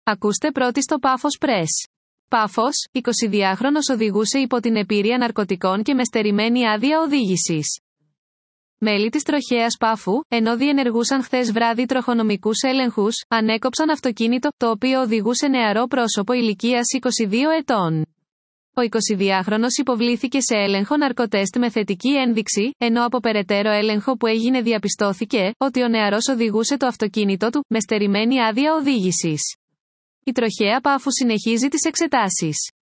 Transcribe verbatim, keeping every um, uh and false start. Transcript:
Ακούστε πρώτη στο Πάφος Press. Πάφος, εικοσιδυάχρονος οδηγούσε υπό την επίρρεια ναρκωτικών και με στερημένη άδεια οδήγησης. Μέλη της τροχέας Πάφου, ενώ διενεργούσαν χθες βράδυ τροχονομικούς έλεγχους, ανέκοψαν αυτοκίνητο, το οποίο οδηγούσε νεαρό πρόσωπο ηλικίας είκοσι δύο ετών. Ο εικοσιδυάχρονος υποβλήθηκε σε έλεγχο ναρκοτέστ με θετική ένδειξη, ενώ από περαιτέρω έλεγχο που έγινε διαπιστώθηκε ότι ο νεαρός οδηγούσε το αυτοκίνητο του με στερημένη άδεια οδήγησης. Η τροχέα Πάφου συνεχίζει τις εξετάσεις.